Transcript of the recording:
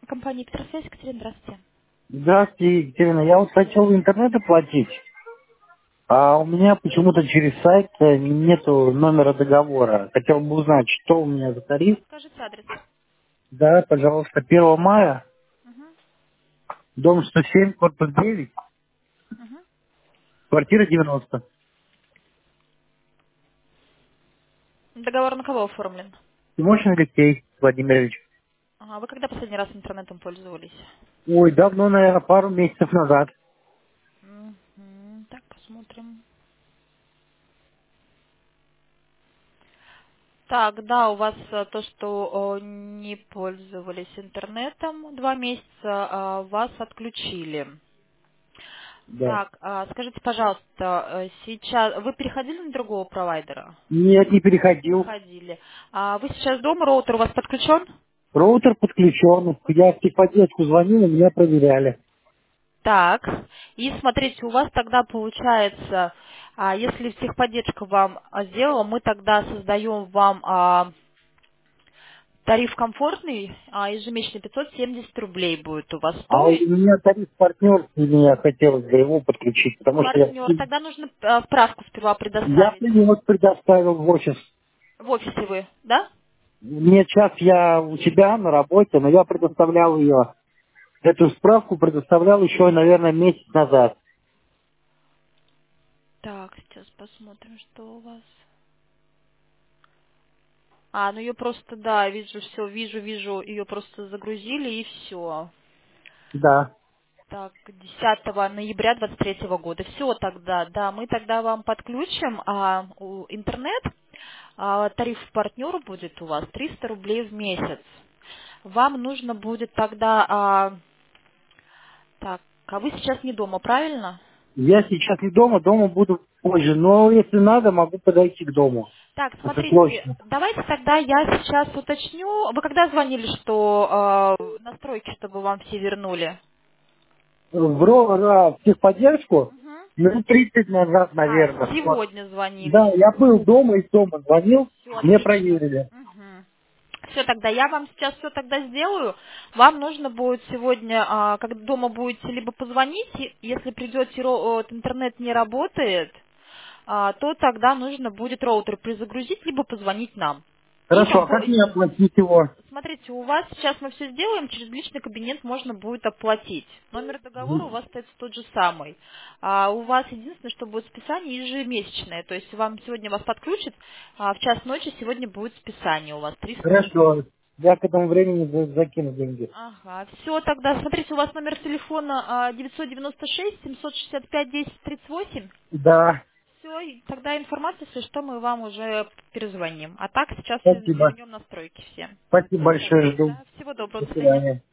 Компания «Эктрасвязь», Екатерина, здравствуйте. Здравствуйте, Екатерина. Я вот хотел интернет оплатить, а у меня почему-то через сайт нету номера договора. Хотел бы узнать, что у меня за тариф. Скажите адрес. Да, пожалуйста, 1 мая, Мгм, дом 107, корпус 9, мгм. квартира 90. Договор на кого оформлен? Тимошин Алексей Владимирович. Ага, вы когда последний раз интернетом пользовались? Ой, давно, наверное, пару месяцев назад. Мгм, так, посмотрим. Так, да, у вас то, что не пользовались интернетом 2 месяца, вас отключили. Да. Так, скажите, пожалуйста, сейчас вы переходили на другого провайдера? Нет, не переходил. Переходили. Вы сейчас дома, роутер у вас подключен? Роутер подключен. Я в техподдержку звонил, и меня проверяли. Так, и смотрите, у вас тогда получается, если техподдержка вам сделала, мы тогда создаем вам тариф комфортный, ежемесячно 570 рублей будет у вас А у стоить. меня тариф партнерский, мне хотелось бы его подключить, потому что Партнер, тогда нужно справку сперва я предоставить. принес, предоставил в офис. В офисе вы, да? Нет, сейчас я у тебя на работе, но я предоставлял ее. Эту справку предоставлял еще, наверное, месяц назад. Так, сейчас посмотрим, что у вас. Ну ее просто, да, вижу, все, вижу, ее просто загрузили и все. Да. Так, 10 ноября 23 года. Все тогда, да, мы тогда вам подключим интернет. Тариф партнера будет у вас 300 рублей в месяц. Вам нужно будет тогда, так, вы сейчас не дома, правильно? Я сейчас не дома, дома буду позже. Но если надо, могу подойти к дому. Так, Это смотрите, точно. давайте тогда я сейчас уточню. Вы когда звонили, что настройки, чтобы вам все вернули? В техподдержку Мгм. минут 30 назад, наверное. Вот. Сегодня звонили. Да, я был дома, из дома звонил, Все мне отлично. проверили. Все, тогда я вам сейчас все тогда сделаю. Вам нужно будет сегодня, когда дома будете, либо позвонить, если придете, интернет не работает, то тогда нужно будет роутер перезагрузить, либо позвонить нам. И Хорошо, а как мне оплатить его? смотрите, у вас сейчас мы все сделаем, через личный кабинет можно будет оплатить. Номер договора у вас остается тот же самый. У вас единственное, что будет списание ежемесячное. То есть вам сегодня вас подключат, в час ночи сегодня будет списание у вас 300 рублей. Хорошо. Я к этому времени закину деньги. Ага, все, тогда смотрите, у вас номер телефона 996 765 10 38. Да, Все, тогда информация, если что, мы вам уже перезвоним. А так сейчас спасибо. вернем настройки все. Спасибо Все тогда. большое, жду. Да, всего доброго, До до свидания. свидания.